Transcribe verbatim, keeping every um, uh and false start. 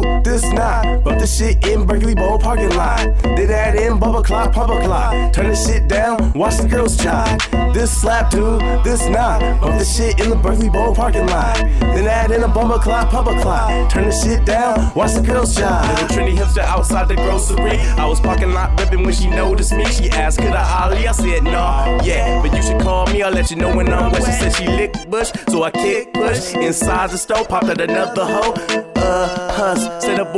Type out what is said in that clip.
this not. Bump the shit in Berkeley Bowl parking lot. Did that in bubble clock, pump a clock. Turn the shit down, watch the girls jive. This slap dude, this not. Bump the shit in the Berkeley Bowl parking lot. Then add in a bumper clock, pump a clock. Turn the shit down, watch the girls jive. Little trendy hipster outside the grocery. I was parking lot ripping when she noticed me. She asked, could I ollie? I said, nah, yeah, but you should call me. I'll let you know when I'm wet. She said she licked bush, so I kick push. Inside the store, popped out another hoe. Uh, huss, said a boy.